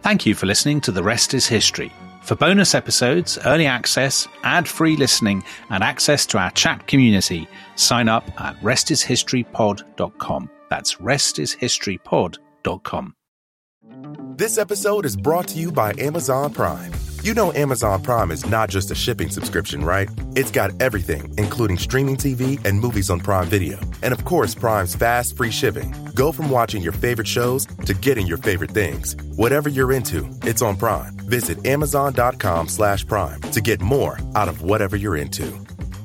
Thank you for listening to The Rest is History. For bonus episodes, early access, ad-free listening, and access to our chat community, sign up at restishistorypod.com. That's restishistorypod.com. This episode is brought to you by Amazon Prime. You know Amazon Prime is not just a shipping subscription, right? It's got everything, including streaming TV and movies on Prime Video. And of course, Prime's fast, free shipping. Go from watching your favorite shows to getting your favorite things. Whatever you're into, it's on Prime. Visit Amazon.com/Prime to get more out of whatever you're into.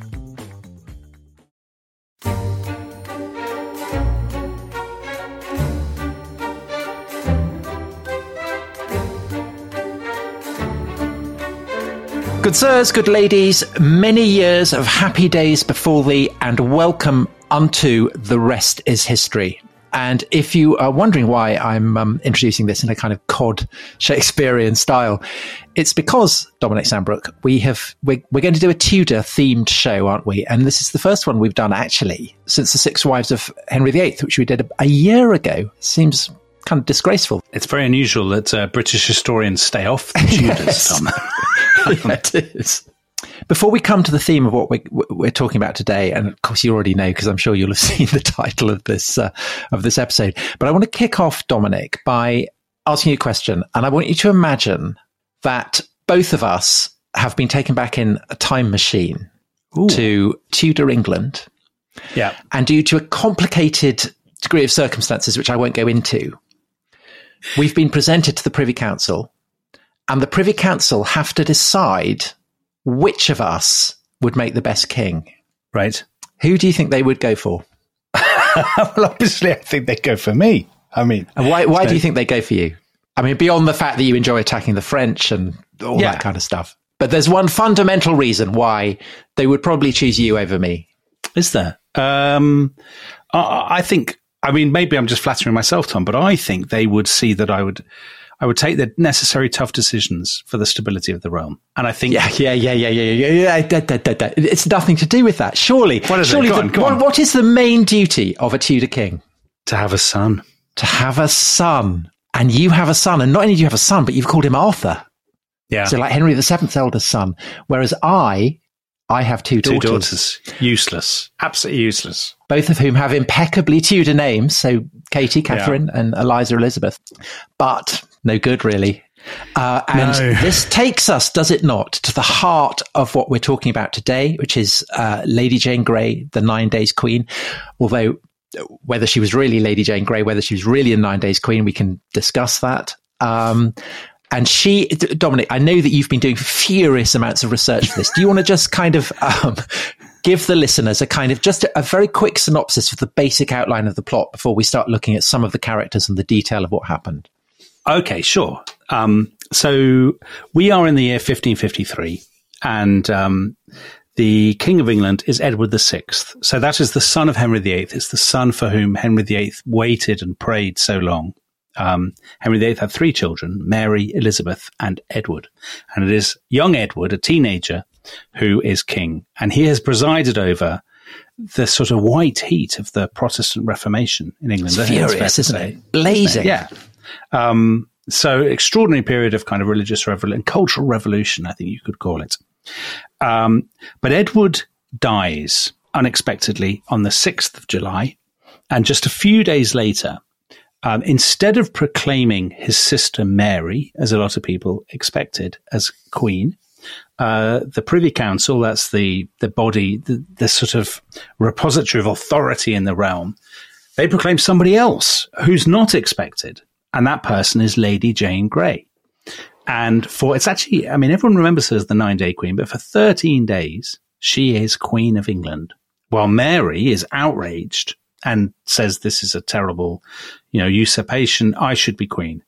Good sirs, good ladies, many years of happy days before thee, and welcome unto The Rest is History. And if you are wondering why I'm introducing this in a kind of cod Shakespearean style, it's because, Dominic Sandbrook, we're going to do a Tudor-themed show, aren't we? And this is the first one we've done, actually, since The Six Wives of Henry VIII, which we did a year ago. Seems kind of disgraceful. It's very unusual that British historians stay off the Tudors, Tom. Yeah, it is. Before we come to the theme of what we're talking about today, and of course you already know because I'm sure you'll have seen the title of this episode, but I want to kick off, Dominic, by asking you a question, and I want you to imagine that both of us have been taken back in a time machine to Tudor England, and due to a complicated degree of circumstances which I won't go into, we've been presented to the Privy Council. And the Privy Council have to decide which of us would make the best king. Right. Who do you think they would go for? Well, obviously, I think they'd go for me. I mean... And why do you think they go for you? I mean, beyond the fact that you enjoy attacking the French and all that kind of stuff. But there's one fundamental reason why they would probably choose you over me. Is there? I think... I mean, maybe I'm just flattering myself, Tom, but I think they would see that I would take the necessary tough decisions for the stability of the realm. And I think... Yeah. It's nothing to do with that. Surely. What is it? Go on. What is the main duty of a Tudor king? To have a son. To have a son. And you have a son. And not only do you have a son, but you've called him Arthur. Yeah. So like Henry VII's eldest son. Whereas I have two daughters. Two daughters. Useless. Absolutely useless. Both of whom have impeccably Tudor names. So Katie, Catherine, and Eliza Elizabeth. But no good, really. This takes us, does it not, to the heart of what we're talking about today, which is Lady Jane Grey, the 9 Days Queen. Although whether she was really Lady Jane Grey, whether she was really a 9 Days Queen, we can discuss that. And she, Dominic, I know that you've been doing furious amounts of research for this. Do you want to just kind of give the listeners a kind of just a very quick synopsis of the basic outline of the plot before we start looking at some of the characters and the detail of what happened? Okay, sure. So we are in the year 1553, and the King of England is Edward VI. So that is the son of Henry VIII. It's the son for whom Henry VIII waited and prayed so long. Henry VIII had 3 children, Mary, Elizabeth, and Edward. And it is young Edward, a teenager, who is king. And he has presided over the sort of white heat of the Protestant Reformation in England. It's furious, isn't it? Blazing. Yeah. So extraordinary period of kind of religious and cultural revolution, I think you could call it. But Edward dies unexpectedly on the 6th of July. And just a few days later, instead of proclaiming his sister Mary, as a lot of people expected, as queen, the Privy Council, that's the body, the sort of repository of authority in the realm, they proclaim somebody else who's not expected. And that person is Lady Jane Grey. And it's actually, I mean, everyone remembers her as the 9-Day Queen, but for 13 days, she is Queen of England. While Mary is outraged and says this is a terrible, usurpation. I should be queen.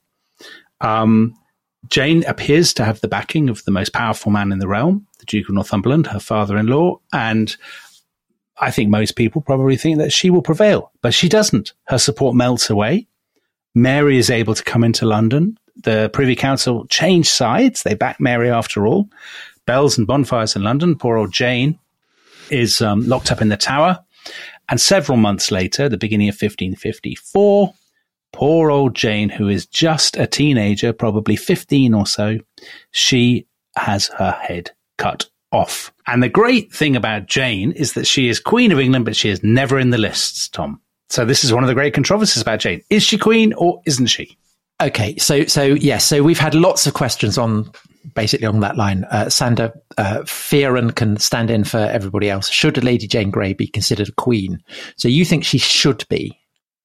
Jane appears to have the backing of the most powerful man in the realm, the Duke of Northumberland, her father-in-law, and I think most people probably think that she will prevail, but she doesn't. Her support melts away. Mary is able to come into London. The Privy Council change sides. They back Mary after all. Bells and bonfires in London. Poor old Jane is locked up in the Tower. And several months later, the beginning of 1554, poor old Jane, who is just a teenager, probably 15 or so, she has her head cut off. And the great thing about Jane is that she is Queen of England, but she is never in the lists, Tom. So this is one of the great controversies about Jane. Is she queen or isn't she? Okay, so we've had lots of questions on basically on that line. Sander Fearon can stand in for everybody else. Should Lady Jane Grey be considered a queen? So you think she should be?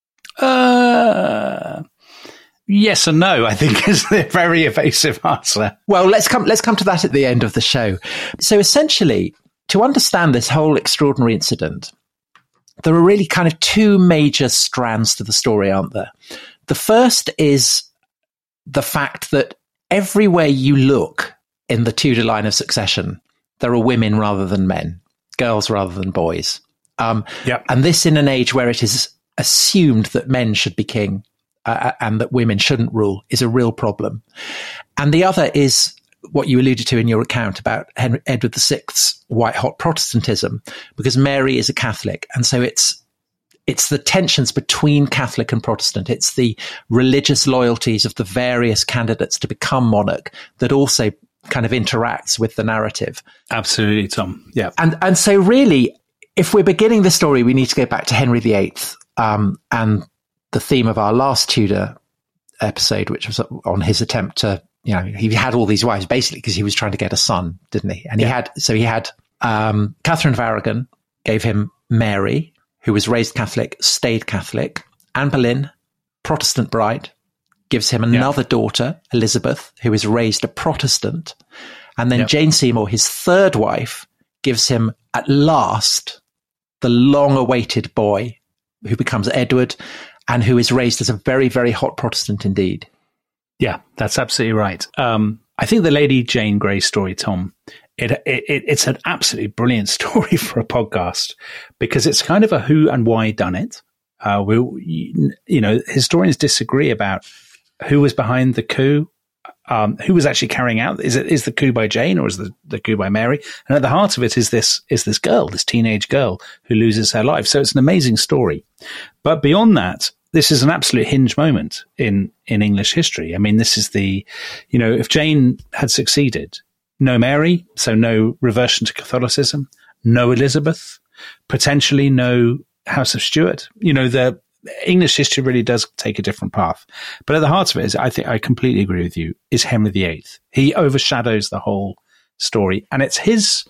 Yes and no, I think, is the very evasive answer. Well, let's come to that at the end of the show. So essentially, to understand this whole extraordinary incident, there are really kind of two major strands to the story, aren't there? The first is the fact that everywhere you look in the Tudor line of succession, there are women rather than men, girls rather than boys. And this in an age where it is assumed that men should be king and that women shouldn't rule is a real problem. And the other is what you alluded to in your account about Edward VI's white-hot Protestantism, because Mary is a Catholic. And so it's the tensions between Catholic and Protestant. It's the religious loyalties of the various candidates to become monarch that also kind of interacts with the narrative. Absolutely, Tom. Yeah. And so really, if we're beginning the story, we need to go back to Henry VIII and the theme of our last Tudor episode, which was on his attempt to, he had all these wives basically because he was trying to get a son, didn't he? And he had Catherine of Aragon gave him Mary, who was raised Catholic, stayed Catholic. Anne Boleyn, Protestant bride, gives him another daughter, Elizabeth, who is raised a Protestant. And then Jane Seymour, his third wife, gives him at last the long-awaited boy who becomes Edward and who is raised as a very, very hot Protestant indeed. Yeah, that's absolutely right. I think the Lady Jane Grey story, Tom, it's an absolutely brilliant story for a podcast because it's kind of a who and why done it. Historians disagree about who was behind the coup, who was actually carrying out. Is the coup by Jane or is the coup by Mary? And at the heart of it is this girl, this teenage girl who loses her life. So it's an amazing story. But beyond that, this is an absolute hinge moment in English history. I mean, this is if Jane had succeeded, no Mary, so no reversion to Catholicism, no Elizabeth, potentially no House of Stuart. The English history really does take a different path. But at the heart of it is, I think I completely agree with you, is Henry VIII. He overshadows the whole story. And it's his...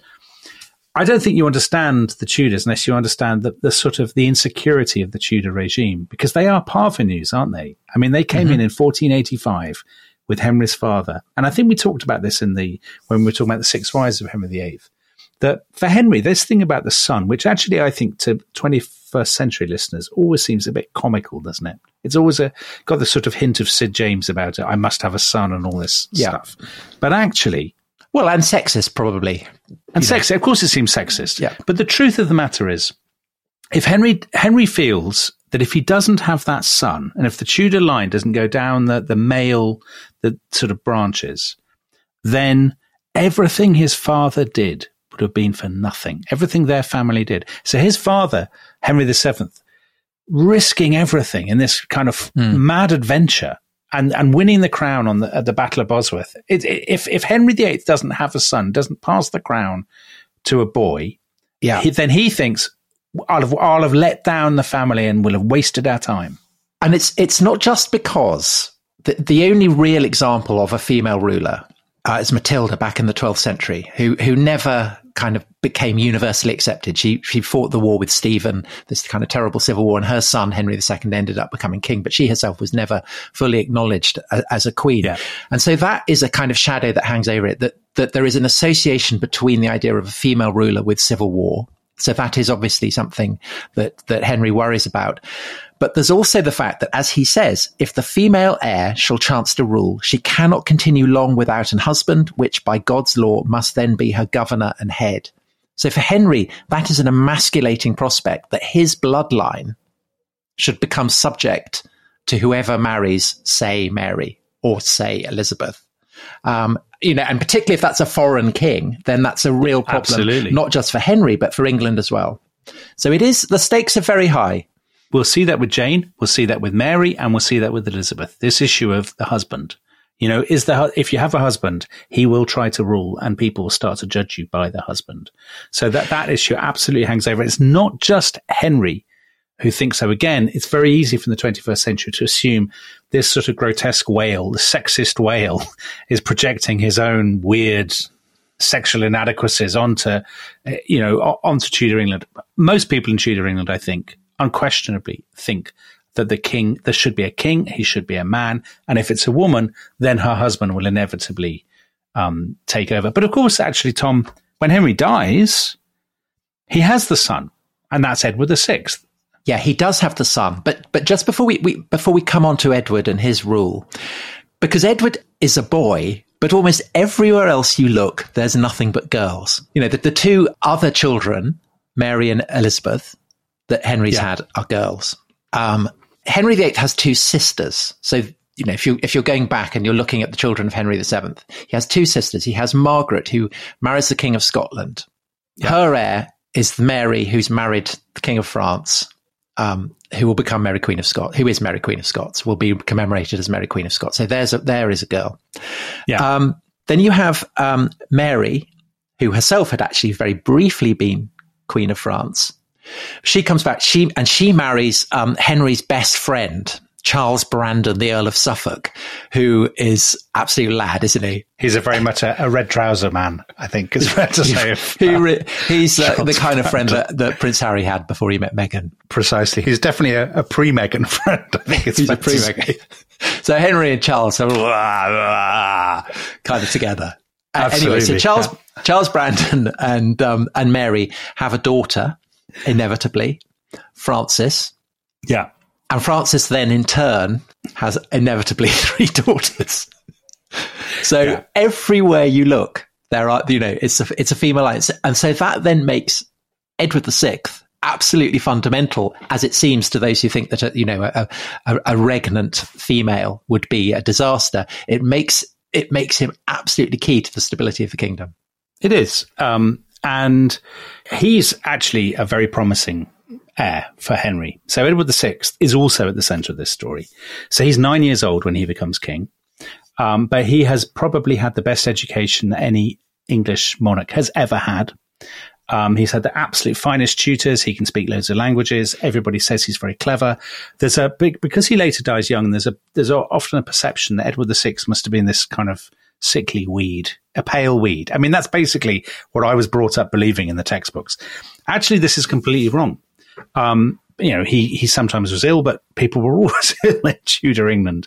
I don't think you understand the Tudors unless you understand the sort of the insecurity of the Tudor regime, because they are parvenus, aren't they? I mean, they came in 1485 with Henry's father. And I think we talked about this when we were talking about the 6 wives of Henry VIII, that for Henry, this thing about the son, which actually I think to 21st century listeners always seems a bit comical, doesn't it? It's always got the sort of hint of Sid James about it. I must have a son and all this stuff. But actually... Well, and sexist, probably. And sexist. Of course it seems sexist. Yeah. But the truth of the matter is, if Henry feels that if he doesn't have that son, and if the Tudor line doesn't go down the male, the sort of branches, then everything his father did would have been for nothing. Everything their family did. So his father, Henry VII, risking everything in this kind of mad adventure, and winning the crown at the Battle of Bosworth. If Henry VIII doesn't have a son, doesn't pass the crown to a boy, then he thinks, I'll have let down the family and will have wasted our time. And it's not just because the only real example of a female ruler is Matilda back in the 12th century, who never kind of became universally accepted. She fought the war with Stephen, this kind of terrible civil war, and her son, Henry II, ended up becoming king, but she herself was never fully acknowledged as a queen. Yeah. And so that is a kind of shadow that hangs over it, that there is an association between the idea of a female ruler with civil war. So that is obviously something that Henry worries about. But there's also the fact that, as he says, if the female heir shall chance to rule, she cannot continue long without an husband, which by God's law must then be her governor and head. So for Henry, that is an emasculating prospect, that his bloodline should become subject to whoever marries, say, Mary or, say, Elizabeth. And particularly if that's a foreign king, then that's a real problem, not just for Henry, but for England as well. So the stakes are very high. We'll see that with Jane, we'll see that with Mary, and we'll see that with Elizabeth. This issue of the husband. If you have a husband, he will try to rule and people will start to judge you by the husband. So that issue absolutely hangs over. It's not just Henry who thinks so. Again, it's very easy from the 21st century to assume this sort of grotesque whale, the sexist whale, is projecting his own weird sexual inadequacies onto Tudor England. Most people in Tudor England, I think, unquestionably think that there should be a king, he should be a man, and if it's a woman, then her husband will inevitably take over. But of course, actually, Tom, when Henry dies, he has the son, and that's Edward VI. Yeah, he does have the son. But just before we come on to Edward and his rule, because Edward is a boy, but almost everywhere else you look, there's nothing but girls. The two other children, Mary and Elizabeth, that Henry's had are girls. Henry VIII has two sisters. So, if you're going back and you're looking at the children of Henry VII, he has two sisters. He has Margaret, who marries the King of Scotland. Yeah. Her heir is Mary, who's married the King of France, who will become Mary Queen of Scots, who is Mary Queen of Scots, will be commemorated as Mary Queen of Scots. So there is a girl. Yeah. Then you have Mary, who herself had actually very briefly been Queen of France. She comes back, she marries Henry's best friend, Charles Brandon, the Earl of Suffolk, who is absolute lad, isn't he? He's very much a red trouser man, I think is fair to say. He's the kind of friend that Prince Harry had before he met Meghan. Precisely. He's definitely a pre-Meghan friend. I think he's a pre-Meghan. So Henry and Charles are kind of together. Anyway, so Charles Brandon and Mary have a daughter, inevitably, Frances. Yeah. And Frances then in turn has inevitably 3 daughters. So everywhere you look, there are, it's a female line. And so that then makes Edward VI absolutely fundamental, as it seems to those who think that a regnant female would be a disaster. It makes him absolutely key to the stability of the kingdom. It is. And he's actually a very promising heir for Henry. So Edward VI is also at the centre of this story. So he's 9 years old when he becomes king. But he has probably had the best education that any English monarch has ever had. He's had the absolute finest tutors. He can speak loads of languages. Everybody says he's very clever. Because he later dies young, there's often a perception that Edward VI must have been this kind of sickly weed, a pale weed. I mean, that's basically what I was brought up believing in the textbooks. Actually, this is completely wrong. He sometimes was ill, but people were always ill in Tudor England.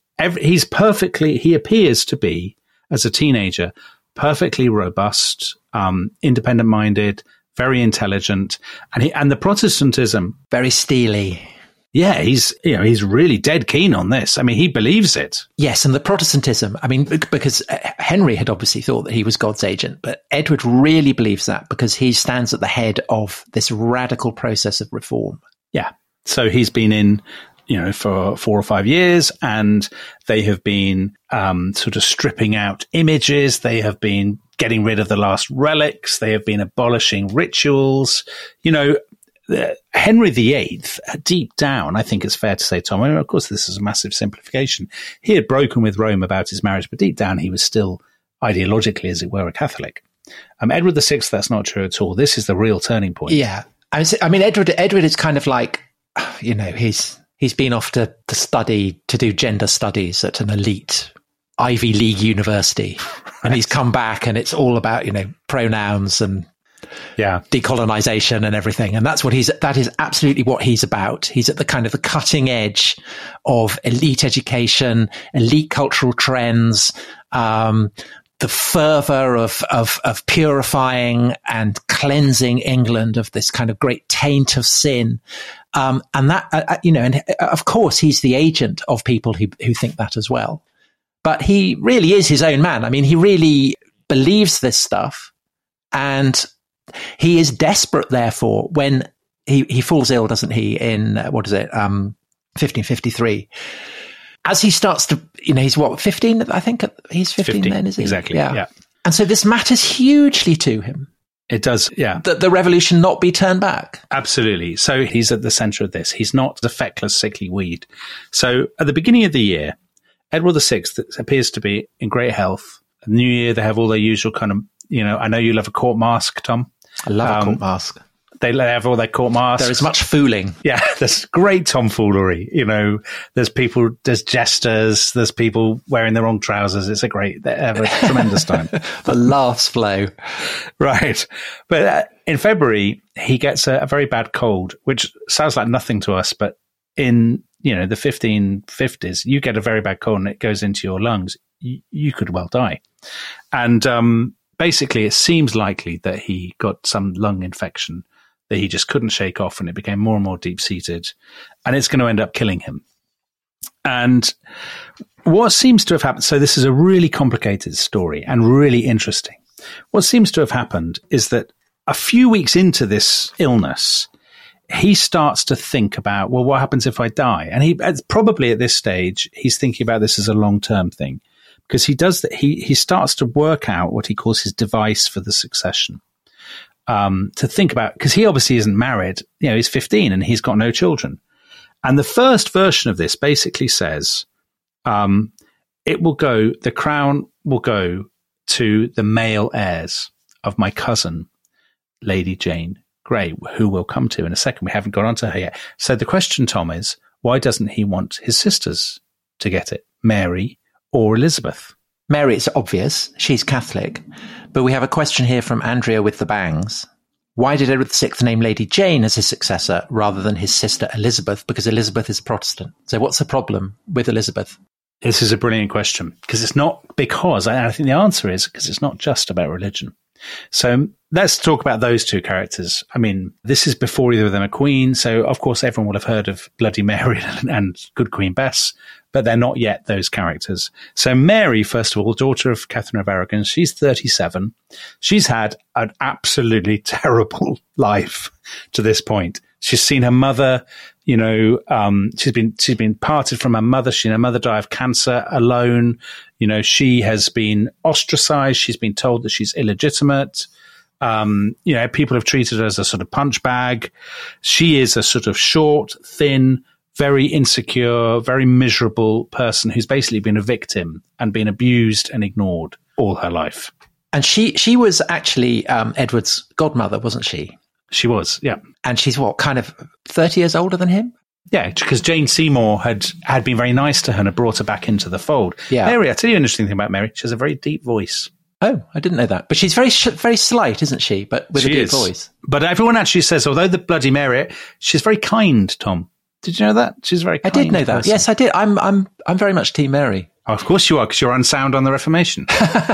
He appears to be, as a teenager, perfectly robust, independent-minded, very intelligent, and the Protestantism, very steely. Yeah, he's really dead keen on this. I mean, he believes it. Yes, and the Protestantism, I mean, because Henry had obviously thought that he was God's agent, but Edward really believes that because he stands at the head of this radical process of reform. Yeah, so he's been in, for 4 or 5 years, and they have been sort of stripping out images. They have been getting rid of the last relics. They have been abolishing rituals. Henry VIII, deep down, I think it's fair to say, Tom, of course, this is a massive simplification. He had broken with Rome about his marriage, but deep down, he was still ideologically, as it were, a Catholic. Edward VI, that's not true at all. This is the real turning point. Yeah. I mean, Edward is kind of like, he's been off to do gender studies at an elite Ivy League university. And he's come back and it's all about, pronouns and decolonization and everything. And that is absolutely what he's about. He's at the kind of the cutting edge of elite education, elite cultural trends, the fervor of purifying and cleansing England of this kind of great taint of sin. And that, and of course he's the agent of people who think that as well. But he really is his own man. I mean, he really believes this stuff, and he is desperate, therefore, when he falls ill, doesn't he, in, 1553. As he starts to, he's 15? I think he's 15 then, is he? Exactly, yeah. And so this matters hugely to him. It does, yeah. The revolution not be turned back. Absolutely. So he's at the centre of this. He's not a feckless, sickly weed. So at the beginning of the year, Edward VI appears to be in great health. New Year, they have all their usual kind of, I know you love a court mask, Tom. I love a court mask. They have all their court masks. There is much fooling. Yeah, there's great tomfoolery. There's jesters, there's people wearing the wrong trousers. They have a tremendous time. The laughs flow. Right. But in February, he gets a very bad cold, which sounds like nothing to us. But in, the 1550s, you get a very bad cold and it goes into your lungs. You could well die. And basically, it seems likely that he got some lung infection that he just couldn't shake off, and it became more and more deep-seated, and it's going to end up killing him. And what seems to have happened, so this is a really complicated story and really interesting. What seems to have happened is that a few weeks into this illness, he starts to think about, well, what happens if I die? And he probably at this stage, he's thinking about this as a long-term thing, because he does that. He starts to work out what he calls his device for the succession. To think about, because he obviously isn't married, he's 15 and he's got no children. And the first version of this basically says, the crown will go to the male heirs of my cousin, Lady Jane Grey, who we'll come to in a second. We haven't got onto her yet. So the question, Tom, is why doesn't he want his sisters to get it, Mary or Elizabeth? Mary, it's obvious. She's Catholic. But we have a question here from Andrea with the bangs. Why did Edward VI name Lady Jane as his successor rather than his sister Elizabeth? Because Elizabeth is Protestant. So what's the problem with Elizabeth? This is a brilliant question, because it's not I think the answer is because it's not just about religion. So let's talk about those two characters. I mean, this is before either of them are queen. So, of course, everyone will have heard of Bloody Mary and Good Queen Bess, but they're not yet those characters. So Mary, first of all, daughter of Catherine of Aragon, she's 37. She's had an absolutely terrible life to this point. She's seen her mother, she's been parted from her mother. She's seen her mother die of cancer alone. She has been ostracized. She's been told that she's illegitimate. People have treated her as a sort of punch bag. She is a sort of short, thin, very insecure, very miserable person who's basically been a victim and been abused and ignored all her life. And she was actually Edward's godmother, wasn't she? She was, yeah. And she's kind of 30 years older than him? Yeah, because Jane Seymour had been very nice to her and had brought her back into the fold. Yeah. Mary, I'll tell you an interesting thing about Mary. She has a very deep voice. Oh, I didn't know that. But she's very very slight, isn't she? But with a deep voice. But everyone actually says, although the Bloody Mary, she's very kind, Tom. Did you know that? She's very kind. I did know that. Yes, I did. I'm very much Team Mary. Oh, of course you are, because you're unsound on the Reformation.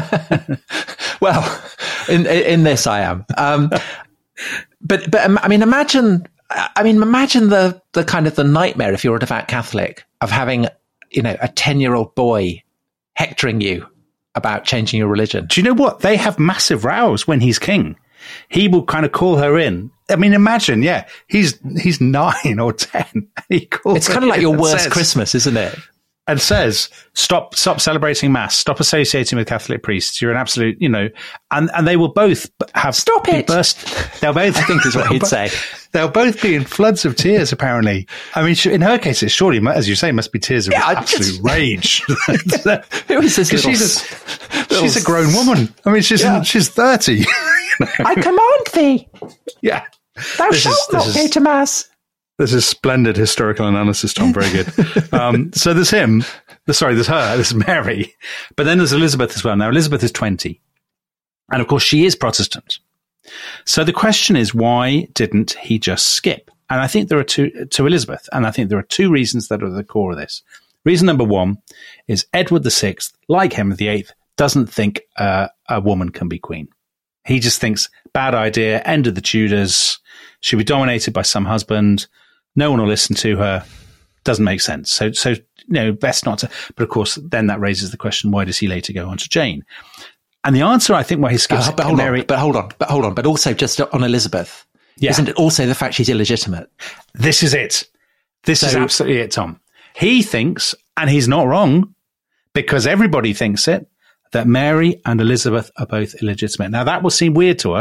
Well, in this I am. But I mean, imagine the kind of the nightmare, if you're a devout Catholic, of having, a 10-year-old boy hectoring you about changing your religion. Do you know what? They have massive rows when he's king. He will kind of call her in. I mean, imagine, he's 9 or 10. It's kind of like your worst Christmas, isn't it? And says, stop celebrating Mass, stop associating with Catholic priests. You're an absolute, and they will both have stop it. They'll both, I think is what he'd say. They'll both be in floods of tears, apparently. I mean, in her case, it surely, as you say, must be tears of absolute rage. Who is this she's a grown woman. I mean, she's 30. I command thee. Yeah. Thou shalt not go to Mass. This is splendid historical analysis, Tom. Very good. So there's him. There's her. There's Mary. But then there's Elizabeth as well. Now, Elizabeth is 20. And of course, she is Protestant. So the question is, why didn't he just skip? And I think there are to Elizabeth. And I think there are two reasons that are at the core of this. Reason number one is Edward VI, like Henry VIII, doesn't think a woman can be queen. He just thinks, bad idea, end of the Tudors, she'll be dominated by some husband, no one will listen to her, doesn't make sense. So best not to. But of course, then that raises the question, why does he later go on to Jane? And the answer, I think, why he skips Mary... But hold on. But also just on Elizabeth, isn't it also the fact she's illegitimate? This is it. This is absolutely it, Tom. He thinks, and he's not wrong, because everybody thinks it, that Mary and Elizabeth are both illegitimate. Now, that will seem weird to us,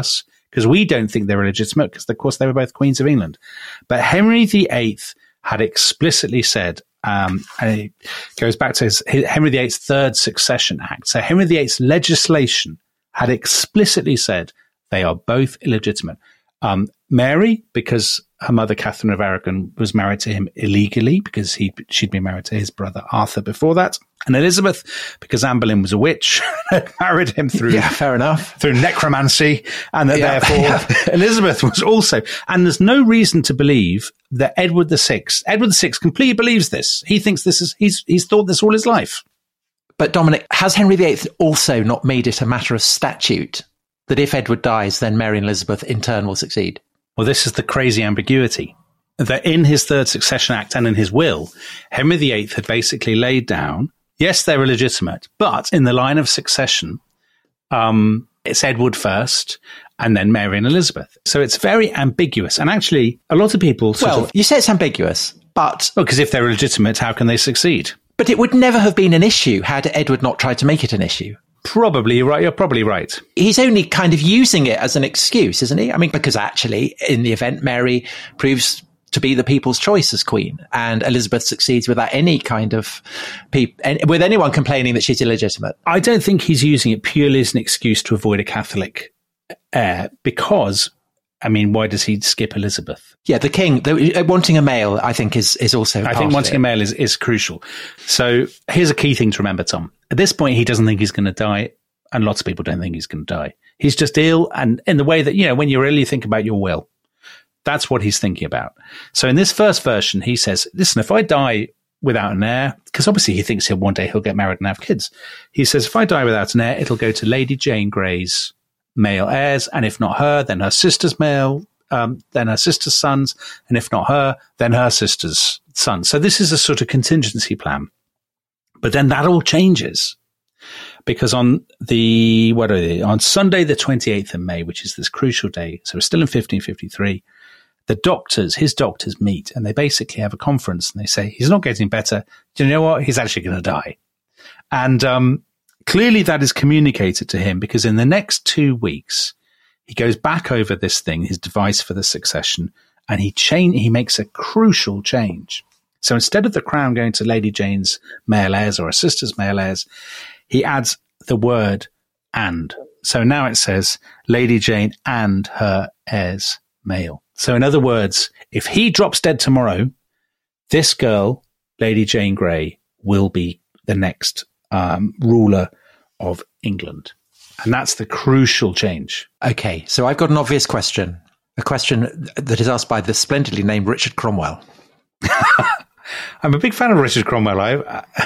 because we don't think they're illegitimate because, of course, they were both Queens of England. But Henry VIII had explicitly said, and it goes back to Henry VIII's Third Succession Act. So Henry VIII's legislation had explicitly said they are both illegitimate. Mary, because her mother, Catherine of Aragon, was married to him illegally because she'd been married to his brother Arthur before that. And Elizabeth, because Anne Boleyn was a witch, married him through fair enough, through necromancy, and that therefore Elizabeth was also. And there's no reason to believe that Edward VI completely believes this. He thinks this is he's thought this all his life. But Dominic, has Henry VIII also not made it a matter of statute that if Edward dies, then Mary and Elizabeth in turn will succeed? Well, this is the crazy ambiguity, that in his Third Succession Act and in his will, Henry VIII had basically laid down, yes, they're illegitimate, but in the line of succession, it's Edward first and then Mary and Elizabeth. So it's very ambiguous. And actually, a lot of people you say it's ambiguous, but... Well, because if they're illegitimate, how can they succeed? But it would never have been an issue had Edward not tried to make it an issue. Probably right. You're probably right. He's only kind of using it as an excuse, isn't he? I mean, because actually, in the event, Mary proves to be the people's choice as queen, and Elizabeth succeeds without any kind of with anyone complaining that she's illegitimate. I don't think he's using it purely as an excuse to avoid a Catholic heir, because, I mean, why does he skip Elizabeth? Yeah, the king, wanting a male, I think, is also I think wanting a male is crucial. So here's a key thing to remember, Tom. At this point, he doesn't think he's going to die, and lots of people don't think he's going to die. He's just ill, and in the way that, when you're ill, you think about your will. That's what he's thinking about. So in this first version, he says, listen, if I die without an heir, because obviously he thinks one day he'll get married and have kids. He says, if I die without an heir, it'll go to Lady Jane Grey's male heirs, and if not her, then her sister's male, then her sister's sons, and if not her, then her sister's sons. So this is a sort of contingency plan. But then that all changes, because on Sunday, the 28th of May, which is this crucial day, so we're still in 1553, his doctors meet, and they basically have a conference, and they say, he's not getting better. Do you know what? He's actually going to die. And clearly that is communicated to him, because in the next 2 weeks, he goes back over this thing, his device for the succession, and he makes a crucial change. So instead of the crown going to Lady Jane's male heirs or her sister's male heirs, he adds the word "and." So now it says Lady Jane and her heirs male. So in other words, if he drops dead tomorrow, this girl, Lady Jane Grey, will be the next ruler of England. And that's the crucial change. Okay, so I've got an obvious question. A question that is asked by the splendidly named Richard Cromwell. I'm a big fan of Richard Cromwell.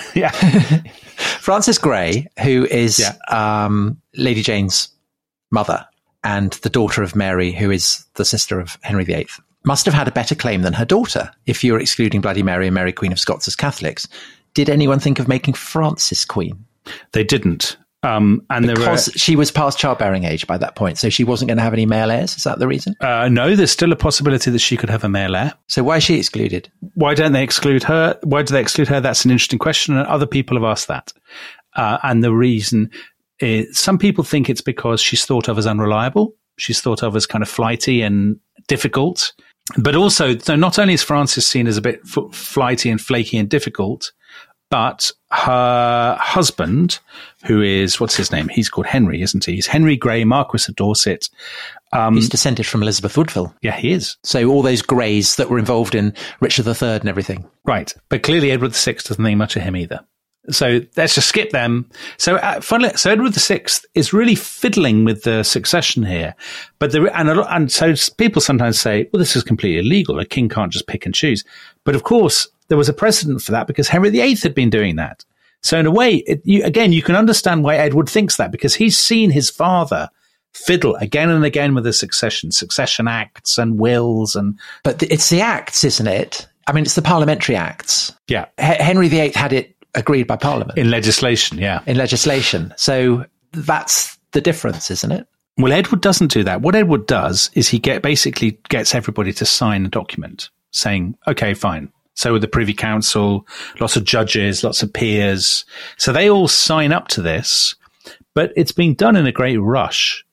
Frances Grey, who is Lady Jane's mother and the daughter of Mary, who is the sister of Henry VIII, must have had a better claim than her daughter, if you're excluding Bloody Mary and Mary Queen of Scots as Catholics. Did anyone think of making Frances queen? They didn't. Because she was past childbearing age by that point, so she wasn't going to have any male heirs. Is that the reason? No, there's still a possibility that she could have a male heir. So why is she excluded? Why don't they exclude her? Why do they exclude her? That's an interesting question, and other people have asked that. And the reason is, some people think it's because she's thought of as unreliable. She's thought of as kind of flighty and difficult. But also, so not only is Frances seen as a bit flighty and flaky and difficult, but her husband, who is, what's his name? He's called Henry, isn't he? He's Henry Grey, Marquis of Dorset. He's descended from Elizabeth Woodville. Yeah, he is. So all those Greys that were involved in Richard III and everything. Right. But clearly Edward VI doesn't think much of him either. So let's just skip them. So funnily, so Edward VI is really fiddling with the succession here. But and so people sometimes say, well, this is completely illegal. A king can't just pick and choose. But of course, there was a precedent for that because Henry VIII had been doing that. So in a way, you can understand why Edward thinks that, because he's seen his father fiddle again and again with the succession acts and wills. But it's the acts, isn't it? I mean, it's the parliamentary acts. Yeah. Henry VIII had it agreed by Parliament. In legislation, yeah. In legislation. So that's the difference, isn't it? Well, Edward doesn't do that. What Edward does is he basically gets everybody to sign a document saying, okay, fine. So the Privy Council, lots of judges, lots of peers. So they all sign up to this, but it's being done in a great rush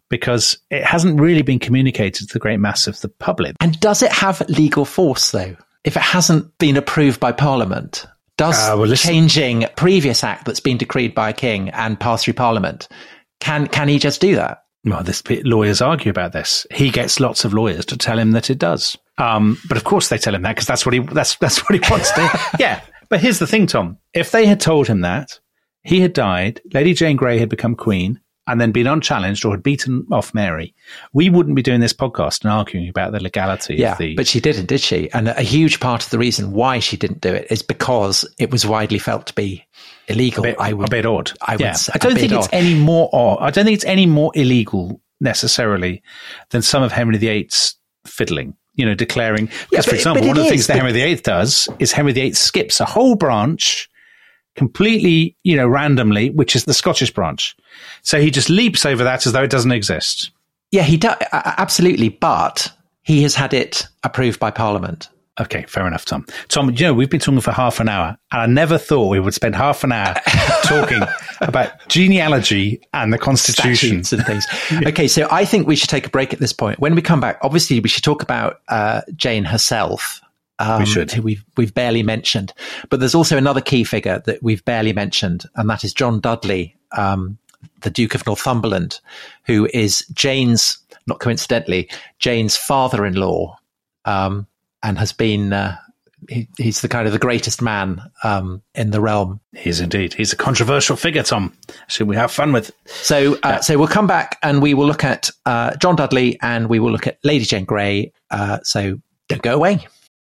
because it hasn't really been communicated to the great mass of the public. And does it have legal force, though? If it hasn't been approved by Parliament, does changing a previous act that's been decreed by a king and passed through Parliament, can he just do that? Well, lawyers argue about this. He gets lots of lawyers to tell him that it does. But of course they tell him that because that's what he wants to. Yeah. But here's the thing, Tom. If they had told him that he had died, Lady Jane Grey had become queen, and then been unchallenged or had beaten off Mary, we wouldn't be doing this podcast and arguing about the legality of the... But she didn't, did she? And a huge part of the reason why she didn't do it is because it was widely felt to be illegal. A bit odd. I don't think it's any more odd. I don't think it's any more illegal necessarily than some of Henry VIII's fiddling, declaring... Because, for example, one of the things that Henry VIII does is Henry VIII skips a whole branch completely, randomly, which is the Scottish branch. So he just leaps over that as though it doesn't exist. Yeah, he does. Absolutely. But he has had it approved by Parliament. Okay, fair enough, Tom. Tom, we've been talking for half an hour, and I never thought we would spend half an hour talking about genealogy and the Constitution. Statutes and things. Okay, so I think we should take a break at this point. When we come back, obviously we should talk about Jane herself. We should. Who we've barely mentioned. But there's also another key figure that we've barely mentioned, and that is John Dudley, the Duke of Northumberland, who is Jane's, not coincidentally, Jane's father-in-law, and has been, he's the kind of the greatest man in the realm. He is indeed. He's a controversial figure, Tom. Should we have fun with? So we'll come back and we will look at John Dudley and we will look at Lady Jane Grey. So don't go away.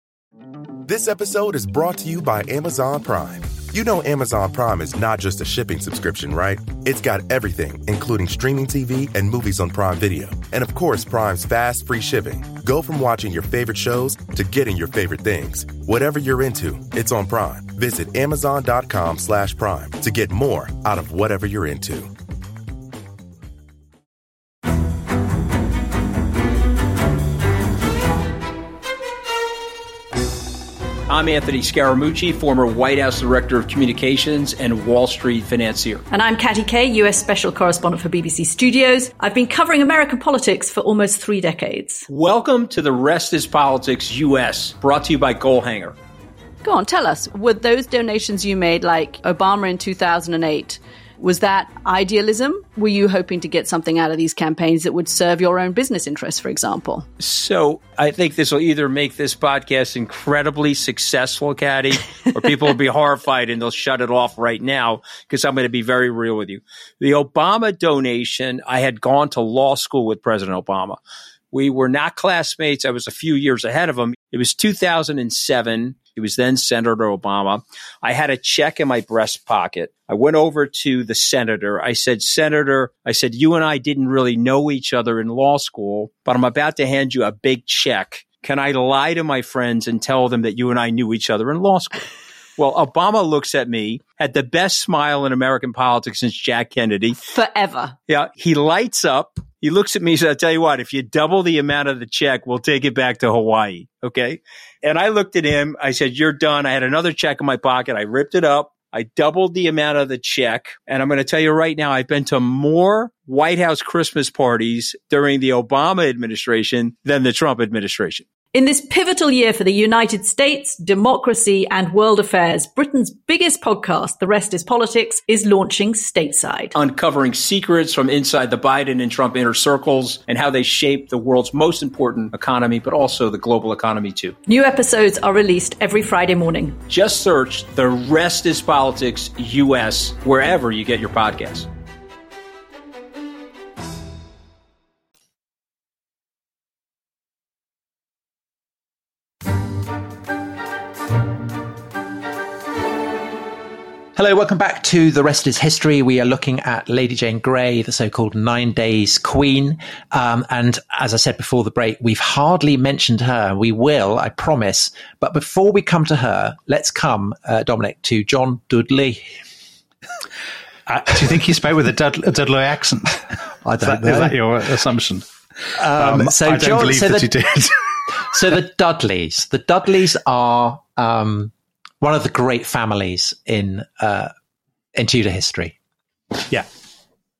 This episode is brought to you by Amazon Prime. You know Amazon Prime is not just a shipping subscription, right? It's got everything, including streaming TV and movies on Prime Video. And of course, Prime's fast, free shipping. Go from watching your favorite shows to getting your favorite things. Whatever you're into, it's on Prime. Visit Amazon.com/Prime to get more out of whatever you're into. I'm Anthony Scaramucci, former White House Director of Communications and Wall Street financier. And I'm Katty Kay, US Special Correspondent for BBC Studios. I've been covering American politics for almost 3 decades. Welcome to The Rest is Politics US, brought to you by Goalhanger. Go on, tell us, were those donations you made, like Obama in 2008, was that idealism? Were you hoping to get something out of these campaigns that would serve your own business interests, for example? So I think this will either make this podcast incredibly successful, Katty, or people will be horrified and they'll shut it off right now because I'm going to be very real with you. The Obama donation, I had gone to law school with President Obama. We were not classmates. I was a few years ahead of him. It was 2007. He was then Senator Obama. I had a check in my breast pocket. I went over to the senator. I said, Senator, you and I didn't really know each other in law school, but I'm about to hand you a big check. Can I lie to my friends and tell them that you and I knew each other in law school? Well, Obama looks at me, had the best smile in American politics since Jack Kennedy. Forever. Yeah. He lights up. He looks at me and says, I'll tell you what, if you double the amount of the check, we'll take it back to Hawaii. Okay. And I looked at him. I said, you're done. I had another check in my pocket. I ripped it up. I doubled the amount of the check. And I'm going to tell you right now, I've been to more White House Christmas parties during the Obama administration than the Trump administration. In this pivotal year for the United States, democracy, and world affairs, Britain's biggest podcast, The Rest is Politics, is launching stateside. Uncovering secrets from inside the Biden and Trump inner circles and how they shape the world's most important economy, but also the global economy too. New episodes are released every Friday morning. Just search The Rest is Politics US wherever you get your podcasts. Hello, welcome back to The Rest is History. We are looking at Lady Jane Grey, the so-called 9 Days Queen. And as I said before the break, we've hardly mentioned her. We will, I promise. But before we come to her, let's come, Dominic, to John Dudley. Do you think he spoke with a Dudley accent? I don't know. Is that your assumption? I don't believe that you did. So the Dudleys are... one of the great families in Tudor history. Yeah.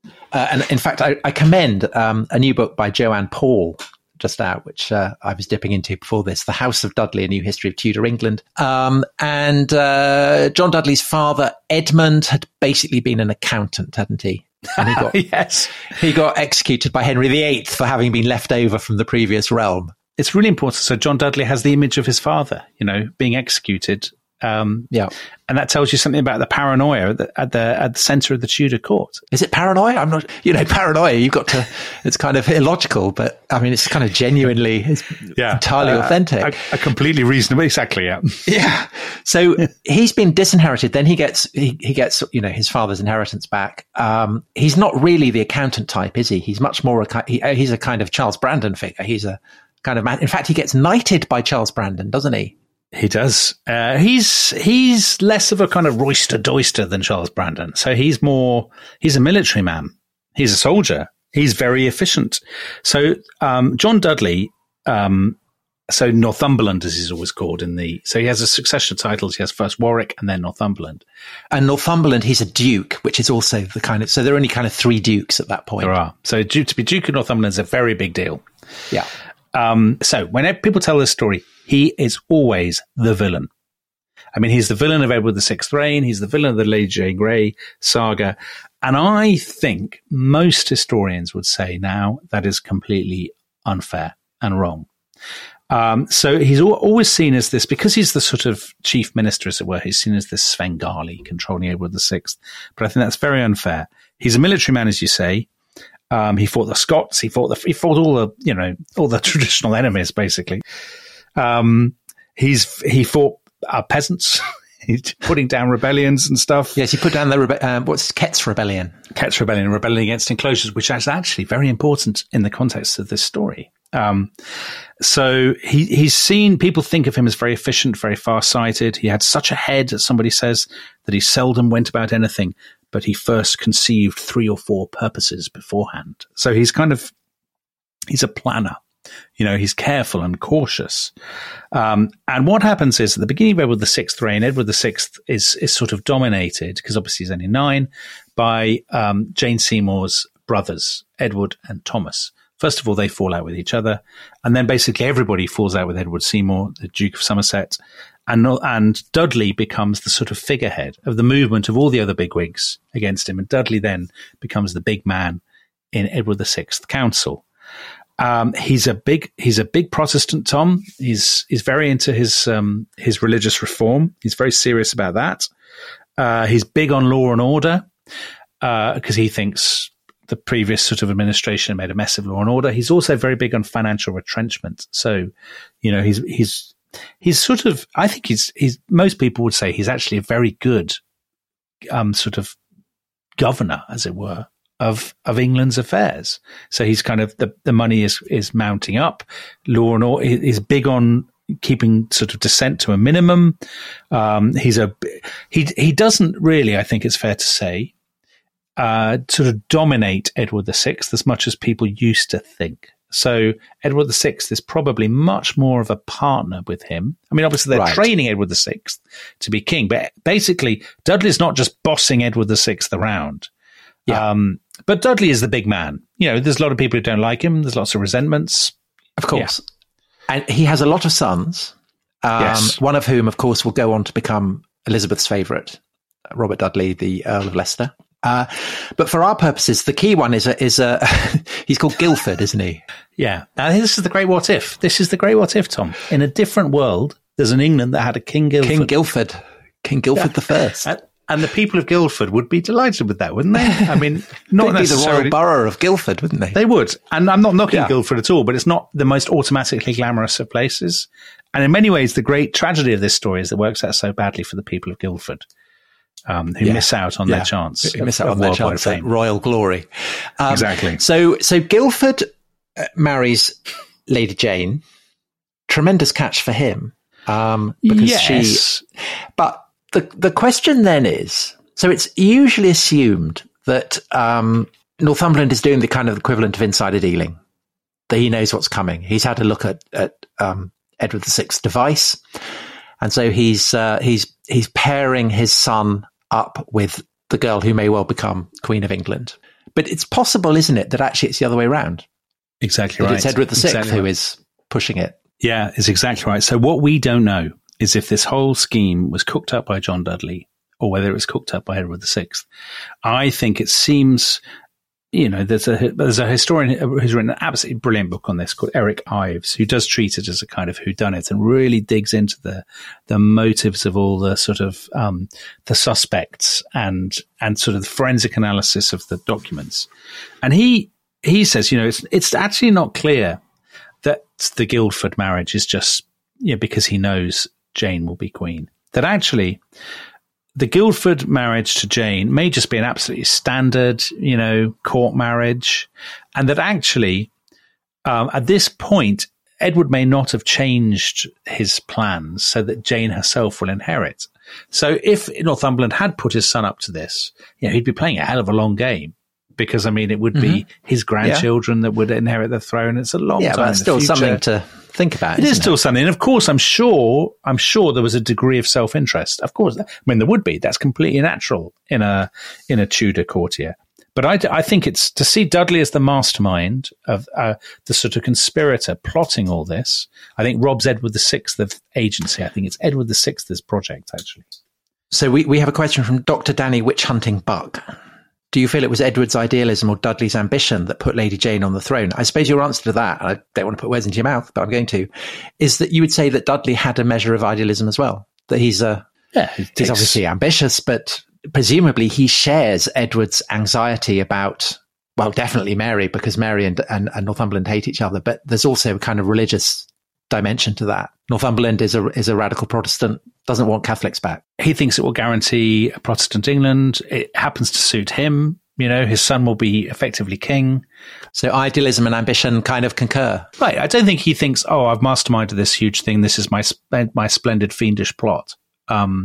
And in fact, I commend a new book by Joanne Paul, just out, which I was dipping into before this, The House of Dudley, A New History of Tudor England. And John Dudley's father, Edmund, had basically been an accountant, hadn't he? And he got, yes. He got executed by Henry VIII for having been left over from the previous realm. It's really important. So John Dudley has the image of his father, being executed. And that tells you something about the paranoia at the center of the Tudor court. Is it paranoia? I'm not, paranoia, you've got to, it's kind of illogical, but I mean, it's kind of genuinely, entirely authentic. A completely reasonable, exactly, yeah. Yeah. So he's been disinherited. Then he gets, his father's inheritance back. He's not really the accountant type, is he? He's much more, he's a kind of Charles Brandon figure. He's a kind of man. In fact, he gets knighted by Charles Brandon, doesn't he? He does. He's less of a kind of roister-doister than Charles Brandon. So he's a military man. He's a soldier. He's very efficient. So John Dudley, so Northumberland, as he's always called so he has a succession of titles. He has first Warwick and then Northumberland. And Northumberland, he's a duke, which is also the kind of, so there are only kind of 3 dukes at that point. There are. So to be Duke of Northumberland is a very big deal. Yeah. So when people tell this story, he is always the villain. I mean, he's the villain of Edward VI's reign. He's the villain of the Lady Jane Grey saga. And I think most historians would say now that is completely unfair and wrong. So he's always seen as this, because he's the sort of chief minister, as it were, he's seen as this Svengali controlling Edward VI. But I think that's very unfair. He's a military man, as you say. He fought the Scots. He fought all the traditional enemies, basically. He fought peasants. He's putting down rebellions and stuff. Yes, he put down the Kett's Rebellion. Kett's Rebellion, rebelling against enclosures, which is actually very important in the context of this story. So he's seen, people think of him as very efficient, very far-sighted. He had such a head, as somebody says, that he seldom went about anything, but he first conceived 3 or 4 purposes beforehand. So he's a planner. He's careful and cautious. And what happens is, at the beginning of Edward VI's reign, Edward VI is sort of dominated, because obviously he's only 9, by Jane Seymour's brothers, Edward and Thomas. First of all, they fall out with each other, and then basically everybody falls out with Edward Seymour, the Duke of Somerset, and Dudley becomes the sort of figurehead of the movement of all the other bigwigs against him, and Dudley then becomes the big man in Edward VI Council. He's a big Protestant, Tom. He's very into his religious reform. He's very serious about that. He's big on law and order, because he thinks the previous sort of administration made a mess of law and order. He's also very big on financial retrenchment. So, he's sort of, I think he's most people would say he's actually a very good sort of governor, as it were, of England's affairs. So he's kind of, the money is mounting up. Law and order is big on keeping sort of dissent to a minimum. He doesn't really, I think it's fair to say, sort of dominate Edward VI as much as people used to think. So Edward VI is probably much more of a partner with him. I mean, obviously they're training Edward VI to be king, but basically Dudley's not just bossing Edward VI around. Yeah. But Dudley is the big man. There's a lot of people who don't like him. There's lots of resentments. Of course. Yeah. And he has a lot of sons, yes. One of whom, of course, will go on to become Elizabeth's favourite, Robert Dudley, the Earl of Leicester. But for our purposes, the key one is he's called Guildford, isn't he? Yeah. Now, this is the great what if. This is the great what if, Tom. In a different world, there's an England that had a King Guildford. King Guildford the First. And the people of Guildford would be delighted with that, wouldn't they? I mean, not necessarily the royal borough of Guildford, wouldn't they? They would. And I'm not knocking Guildford at all, but it's not the most automatically glamorous of places. And in many ways, the great tragedy of this story is that it works out so badly for the people of Guildford, who miss out on their chance. Miss out on their chance at royal glory. Exactly. So Guildford marries Lady Jane. Tremendous catch for him. Because but the question then is, so it's usually assumed that Northumberland is doing the kind of equivalent of insider dealing, that he knows what's coming. He's had a look at Edward VI's device, and so he's pairing his son up with the girl who may well become Queen of England. But it's possible, isn't it, that actually it's the other way around? Exactly that right. It's Edward VI exactly who right. is pushing it. Yeah, it's exactly right. So what we don't know is if this whole scheme was cooked up by John Dudley or whether it was cooked up by Edward VI. I think it seems, there's a historian who's written an absolutely brilliant book on this called Eric Ives, who does treat it as a kind of whodunit and really digs into the motives of all the sort of the suspects and sort of the forensic analysis of the documents. And he says, it's actually not clear that the Guildford marriage is just because he knows Jane will be queen. That actually the Guildford marriage to Jane may just be an absolutely standard, court marriage, and that actually at this point Edward may not have changed his plans so that Jane herself will inherit. So if Northumberland had put his son up to this, he'd be playing a hell of a long game. Because, it would be his grandchildren that would inherit the throne. It's a long time. Yeah, but it's still something to think about. It is still something. And of course, I'm sure there was a degree of self-interest. Of course, there would be. That's completely natural in a Tudor courtier. But I think it's to see Dudley as the mastermind of the sort of conspirator plotting all this. I think robs Edward VI of agency. I think it's Edward VI's project, actually. So we have a question from Dr. Danny Witch Hunting Buck. Do you feel it was Edward's idealism or Dudley's ambition that put Lady Jane on the throne? I suppose your answer to that, I don't want to put words into your mouth, but I'm going to, is that you would say that Dudley had a measure of idealism as well. That he's obviously ambitious, but presumably he shares Edward's anxiety about, well, definitely Mary, because Mary and Northumberland hate each other, but there's also a kind of religious dimension to that. Northumberland is a radical Protestant, doesn't want Catholics back. He thinks it will guarantee a Protestant England. It happens to suit him. His son will be effectively king. So idealism and ambition kind of concur. Right. I don't think he thinks, I've masterminded this huge thing. This is my splendid fiendish plot. And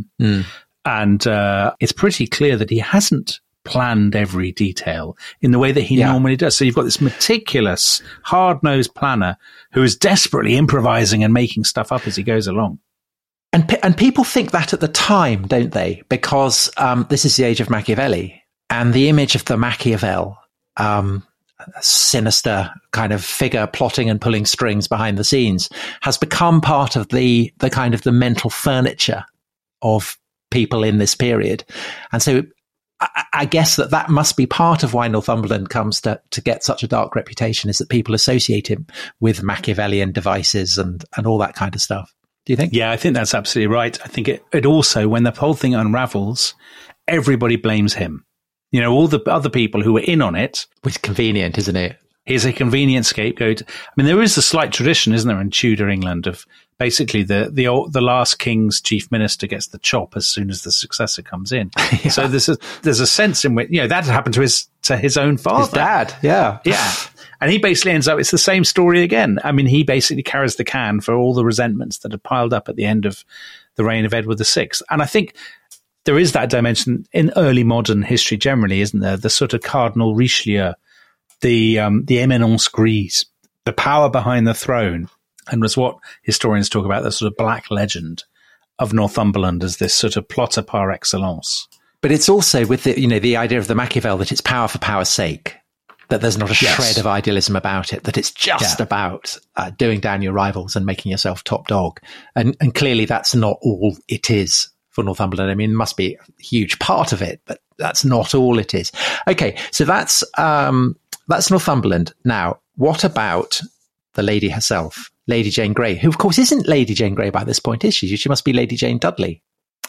it's pretty clear that he hasn't planned every detail in the way that he normally does. So you've got this meticulous, hard-nosed planner who is desperately improvising and making stuff up as he goes along. And people think that at the time, don't they? Because this is the age of Machiavelli, and the image of the Machiavel, a sinister kind of figure plotting and pulling strings behind the scenes, has become part of the kind of the mental furniture of people in this period. And so I guess that must be part of why Northumberland comes to get such a dark reputation, is that people associate him with Machiavellian devices and all that kind of stuff. Do you think? Yeah, I think that's absolutely right. I think it also, when the whole thing unravels, everybody blames him. All the other people who were in on it. Which is convenient, isn't it? He's a convenient scapegoat. There is a slight tradition, isn't there, in Tudor England of basically the last king's chief minister gets the chop as soon as the successor comes in. Yeah. So there's a sense in which that happened to his own father, his dad. Yeah. And he basically ends up, it's the same story again. He basically carries the can for all the resentments that had piled up at the end of the reign of Edward VI. And I think there is that dimension in early modern history generally, isn't there? The sort of Cardinal Richelieu, the éminence grise, the power behind the throne, and was what historians talk about, the sort of black legend of Northumberland as this sort of plotter par excellence. But it's also with the idea of the Machiavel that it's power for power's sake. That there's not a shred of idealism about it, that it's just about doing down your rivals and making yourself top dog. And clearly that's not all it is for Northumberland. It must be a huge part of it, but that's not all it is. Okay, so that's Northumberland. Now, what about the lady herself, Lady Jane Grey, who of course isn't Lady Jane Grey by this point, is she? She must be Lady Jane Dudley.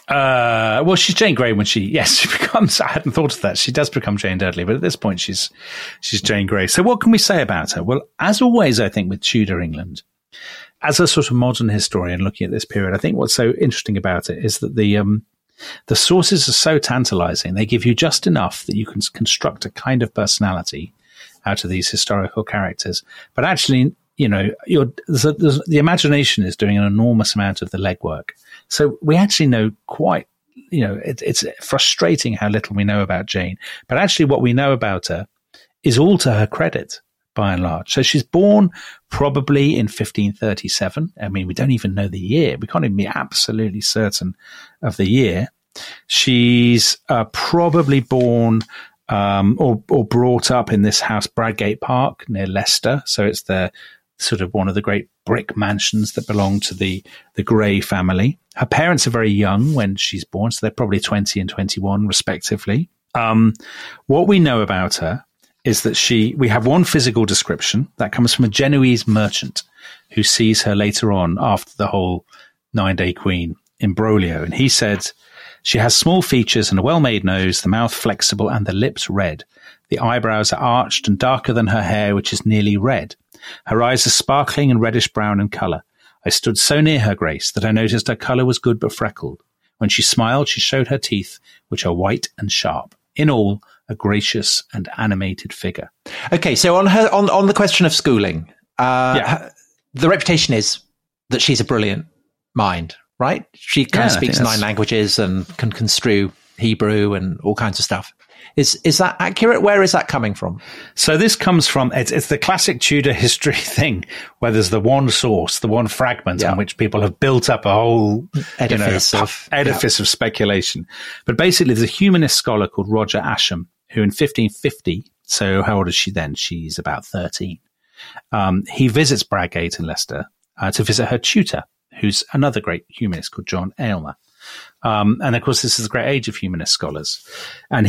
Well, she's Jane Grey when she becomes, I hadn't thought of that. She does become Jane Dudley, but at this point she's Jane Grey. So what can we say about her? Well, as always, I think with Tudor England, as a sort of modern historian looking at this period, I think what's so interesting about it is that the sources are so tantalizing. They give you just enough that you can construct a kind of personality out of these historical characters. But actually, the imagination is doing an enormous amount of the legwork. So we actually know quite, it's frustrating how little we know about Jane. But actually what we know about her is all to her credit, by and large. So she's born probably in 1537. We don't even know the year. We can't even be absolutely certain of the year. She's probably born or brought up in this house, Bradgate Park, near Leicester. So it's the sort of one of the great brick mansions that belong to the Grey family. Her parents are very young when she's born, so they're probably 20 and 21, respectively. What we know about her is that we have one physical description that comes from a Genoese merchant who sees her later on after the whole 9-Day Queen imbroglio. And he said, she has small features and a well-made nose, the mouth flexible and the lips red. The eyebrows are arched and darker than her hair, which is nearly red. Her eyes are sparkling and reddish-brown in colour. I stood so near her grace that I noticed her colour was good but freckled. When she smiled, she showed her teeth, which are white and sharp. In all, a gracious and animated figure. Okay, so on the question of schooling, the reputation is that she's a brilliant mind, right? She kind of speaks 9 languages and can construe Hebrew and all kinds of stuff. Is that accurate? Where is that coming from? So this comes from, it's the classic Tudor history thing, where there's the one source, the one fragment on which people have built up a whole edifice of speculation. But basically, there's a humanist scholar called Roger Ascham, who in 1550, so how old is she then? She's about 13. He visits Bradgate in Leicester to visit her tutor, who's another great humanist called John Aylmer. And of course, this is the great age of humanist scholars. And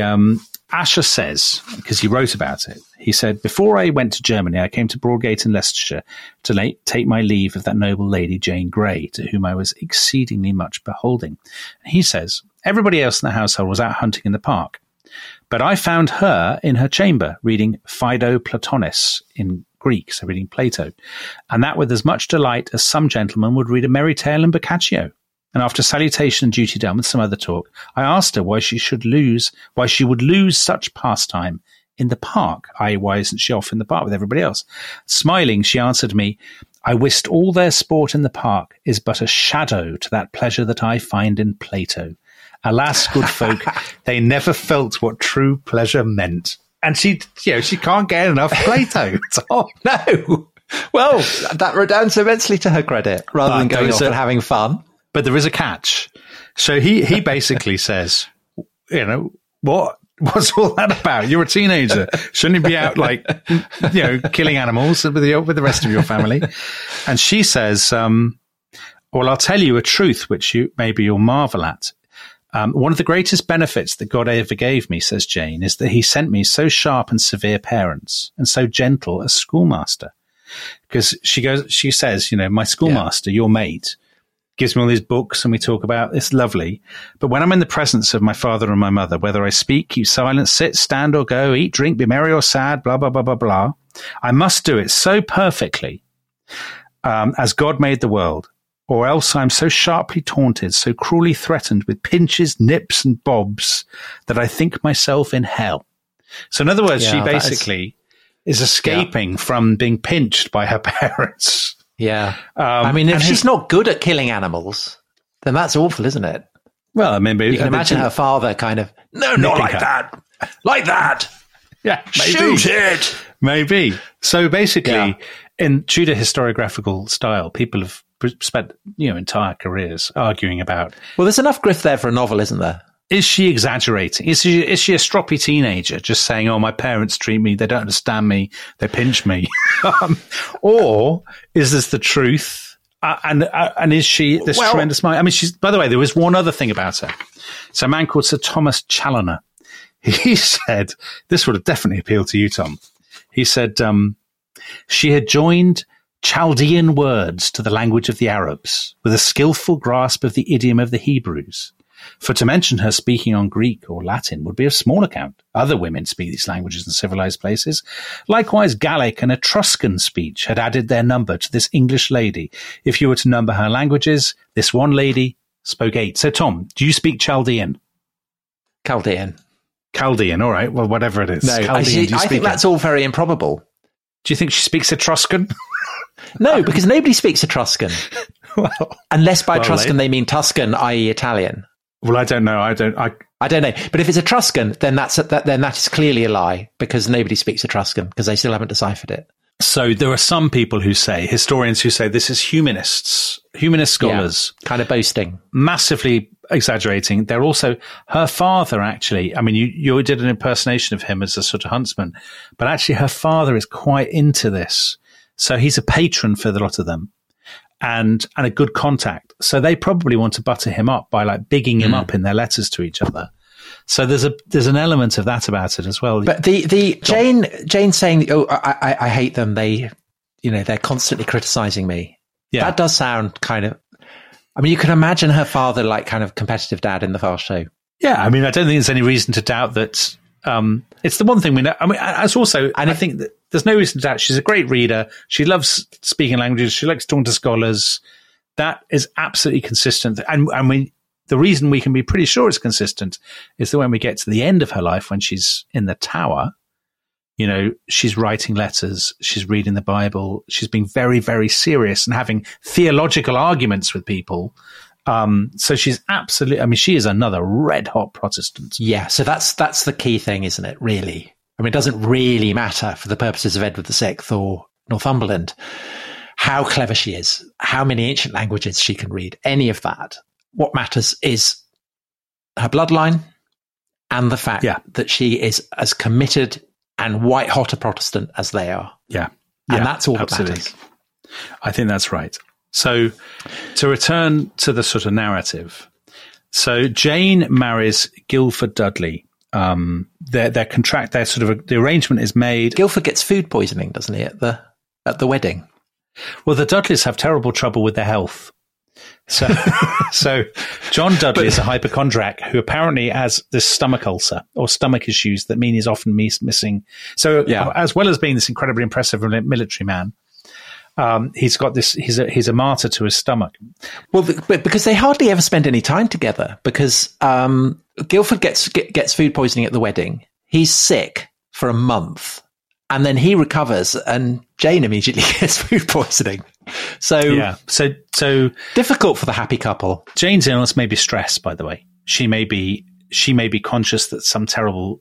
Asher says, because he wrote about it, he said, before I went to Germany, I came to Broadgate in Leicestershire to take my leave of that noble lady, Jane Grey, to whom I was exceedingly much beholding. And he says, everybody else in the household was out hunting in the park, but I found her in her chamber reading Phaedo Platonis in Greek, so reading Plato, and that with as much delight as some gentlemen would read a merry tale in Boccaccio. And after salutation and duty done with some other talk, I asked her why she would lose such pastime in the park, i.e. why isn't she off in the park with everybody else? Smiling, she answered me, I wist all their sport in the park is but a shadow to that pleasure that I find in Plato. Alas, good folk, they never felt what true pleasure meant. And she can't get enough Plato. Oh, no. Well, that redounds immensely to her credit, rather than going off and having fun. But there is a catch. So he basically says, what's all that about? You're a teenager. Shouldn't you be out killing animals with the rest of your family? And she says, well, I'll tell you a truth which you'll marvel at. One of the greatest benefits that God ever gave me, says Jane, is that he sent me so sharp and severe parents and so gentle a schoolmaster. Because she says, my schoolmaster, your mate, gives me all these books and we talk about it's lovely. But when I'm in the presence of my father and my mother, whether I speak, keep silent, sit, stand or go, eat, drink, be merry or sad, blah, blah, blah, blah, blah, I must do it so perfectly as God made the world, or else I'm so sharply taunted, so cruelly threatened with pinches, nips and bobs that I think myself in hell. So in other words, she basically is escaping from being pinched by her parents. Yeah. If she's not good at killing animals, then that's awful, isn't it? Well, maybe you can imagine her father kind of, no, not like that. Like that. Yeah. Maybe. Shoot it. Maybe. So basically, in Tudor historiographical style, people have spent, entire careers arguing about. Well, there's enough grift there for a novel, isn't there? Is she exaggerating? Is she a stroppy teenager just saying, oh, my parents treat me, they don't understand me, they pinch me? Or is this the truth? And is she this tremendous mind? I mean, by the way, there was one other thing about her. So a man called Sir Thomas Challoner, he said, this would have definitely appealed to you, Tom. He said, she had joined Chaldean words to the language of the Arabs with a skillful grasp of the idiom of the Hebrews. For to mention her speaking on Greek or Latin would be of small account. Other women speak these languages in civilized places. Likewise, Gallic and Etruscan speech had added their number to this English lady. If you were to number her languages, this one lady spoke 8. So, Tom, do you speak Chaldean? Chaldean, all right. Well, whatever it is. No, I think that's all very improbable. Do you think she speaks Etruscan? No, because nobody speaks Etruscan. Unless by Etruscan they mean Tuscan, i.e. Italian. Well, I don't know. I don't know. But if it's Etruscan, then that is clearly a lie because nobody speaks Etruscan because they still haven't deciphered it. So there are some people historians who say this is humanist scholars. Yeah, kind of boasting. Massively exaggerating. They're also, her father actually, I mean, you did an impersonation of him as a sort of huntsman, but actually her father is quite into this. So he's a patron for a lot of them and a good contact. So they probably want to butter him up by like bigging him up in their letters to each other. So there's an element of that about it as well. But the Jane saying, "Oh, I hate them. They're constantly criticizing me." Yeah, that does sound kind of. I mean, you can imagine her father like kind of competitive dad in the Fast Show. Yeah, I mean, I don't think there's any reason to doubt that. It's the one thing we know. I mean, as also, and I think that there's no reason to doubt she's a great reader. She loves speaking languages. She likes talking to scholars. That is absolutely consistent, and the reason we can be pretty sure it's consistent is that when we get to the end of her life, when she's in the tower, she's writing letters, she's reading the Bible, she's being very, very serious and having theological arguments with people. So she's absolutely, I mean, she is another red hot Protestant. Yeah. So that's the key thing, isn't it? Really? I mean, it doesn't really matter for the purposes of Edward VI or Northumberland how clever she is, how many ancient languages she can read, any of that. What matters is her bloodline and the fact that she is as committed and white hot a Protestant as they are. Yeah. And that's all that matters. I think that's right. So to return to the sort of narrative. So Jane marries Guildford Dudley. The arrangement is made. Guildford gets food poisoning, doesn't he, at the wedding? Well, the Dudleys have terrible trouble with their health. So John Dudley is a hypochondriac who apparently has this stomach ulcer or stomach issues that mean he's often missing. So as well as being this incredibly impressive military man, he's got this. He's a martyr to his stomach. Well, but because they hardly ever spend any time together. Because Guildford gets food poisoning at the wedding. He's sick for a month. And then he recovers, and Jane immediately gets food poisoning. So difficult for the happy couple. Jane's illness may be stress, by the way. She may be conscious that some terrible,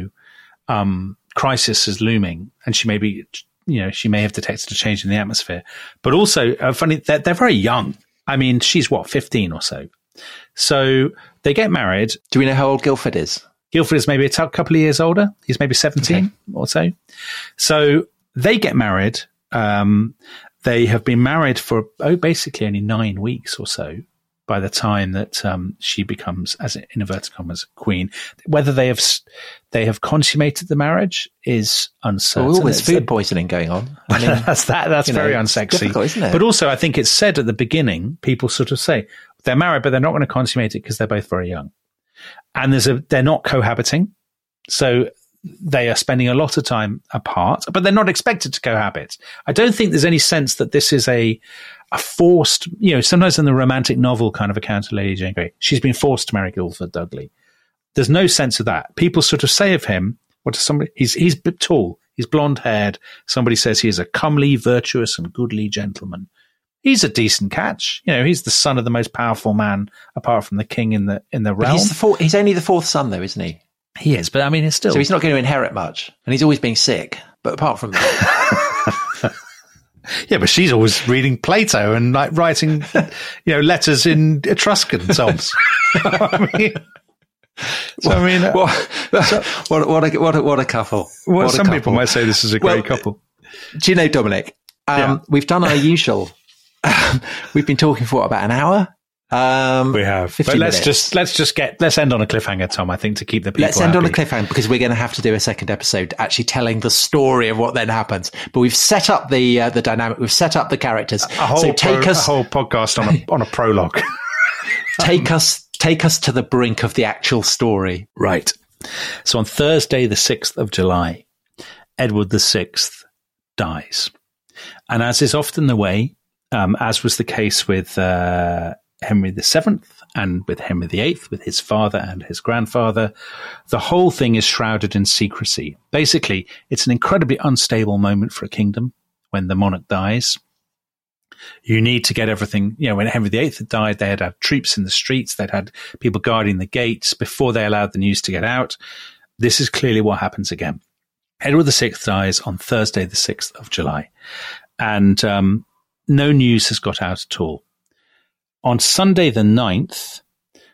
crisis is looming, and she may have detected a change in the atmosphere. But also, funny, they're very young. I mean, she's 15 or so. So they get married. Do we know how old Guildford is? Guildford is maybe a couple of years older. He's maybe 17 or so. So they get married. They have been married for basically only 9 weeks or so by the time that she becomes, as in inverted commas, queen. Whether they have consummated the marriage is uncertain. Well, there's food poisoning going on. I mean, that's very unsexy. Difficult, isn't it? But also, I think it's said at the beginning, people sort of say they're married, but they're not going to consummate it because they're both very young. And they're not cohabiting. So they are spending a lot of time apart, but they're not expected to cohabit. I don't think there's any sense that this is a forced, sometimes in the romantic novel kind of account of Lady Jane Grey, she's been forced to marry Guildford Dudley. There's no sense of that. People sort of say of him, he's tall, he's blonde haired. Somebody says he is a comely, virtuous and goodly gentleman. He's a decent catch. He's the son of the most powerful man apart from the king in the realm. He's only the fourth son though, isn't he? He is, but I mean, it's still. So he's not going to inherit much, and he's always being sick. But apart from that, yeah, but she's always reading Plato and like writing, letters in Etruscan songs. What a couple! Some people might say this is a great couple. Do you know, Dominic? We've done our usual. We've been talking for about an hour. We have. But let's end on a cliffhanger, Tom, I think, to keep the people Let's end happy. on a cliffhanger because we're going to have to do a second episode actually telling the story of what then happens. But we've set up the dynamic. We've set up the characters. A whole podcast on a prologue. Take us to the brink of the actual story. Right. So on Thursday, the 6th of July, Edward VI dies. And as is often the way, as was the case with Henry VII and with Henry VIII, with his father and his grandfather, the whole thing is shrouded in secrecy. Basically, it's an incredibly unstable moment for a kingdom when the monarch dies. You need to get everything, when Henry VIII had died, they had troops in the streets, they'd had people guarding the gates before they allowed the news to get out. This is clearly what happens again. Edward VI dies on Thursday, the 6th of July. And no news has got out at all. On Sunday, the 9th,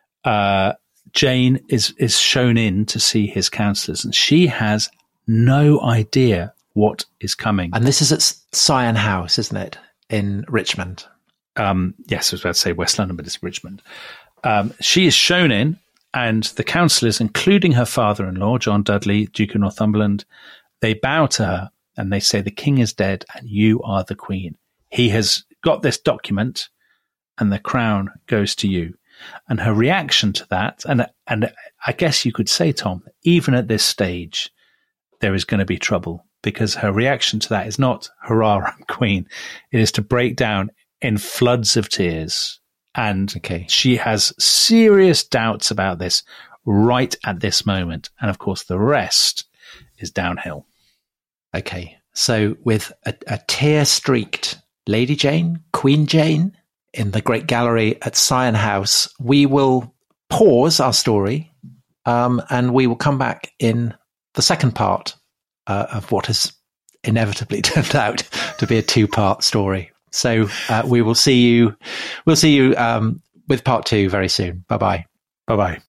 Jane is shown in to see his counsellors, and she has no idea what is coming. And this is at Syon House, isn't it, in Richmond? Yes, I was about to say West London, but it's Richmond. She is shown in, and the counsellors, including her father-in-law, John Dudley, Duke of Northumberland, they bow to her and they say, the king is dead and you are the queen. He has got this document and the crown goes to you. And her reaction to that, and I guess you could say, Tom, even at this stage, there is going to be trouble, because her reaction to that is not, hurrah, I'm queen. It is to break down in floods of tears. And she has serious doubts about this right at this moment. And of course, the rest is downhill. Okay. So with a tear-streaked Lady Jane, Queen Jane, in the Great Gallery at Syon House, we will pause our story and we will come back in the second part of what has inevitably turned out to be a two-part story. So we will see you. We'll see you with part two very soon. Bye-bye. Bye-bye.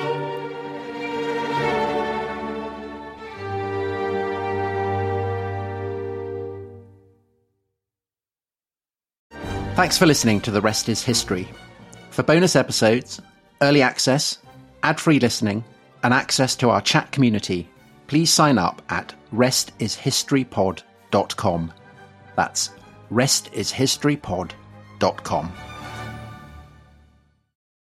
Thanks for listening to The Rest is History. For bonus episodes, early access, ad-free listening, and access to our chat community, please sign up at restishistorypod.com. That's restishistorypod.com.